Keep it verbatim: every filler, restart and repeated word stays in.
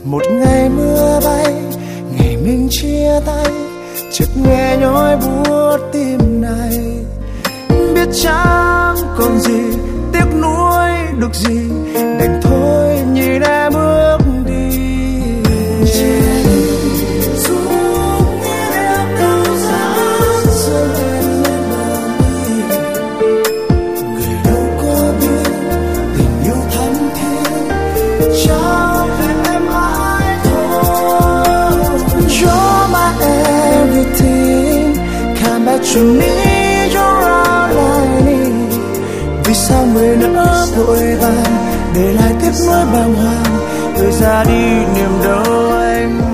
Một ngày mưa bay, ngày mình chia tay, chợt nghe nhói buốt tim này. Biết chẳng còn gì, tiếc nuối được gì, đành thôi nhìn em bước đi. Dù biết em đâu dáng rơi lên bờ mi, người đâu có biết tình yêu thắm thiết trao về em mãi thôi. You're my everything, come back to me. Vì sao người nỡ vội vàng để lại tiếc nuối bàng hoàng, người ra đi niềm đau anh.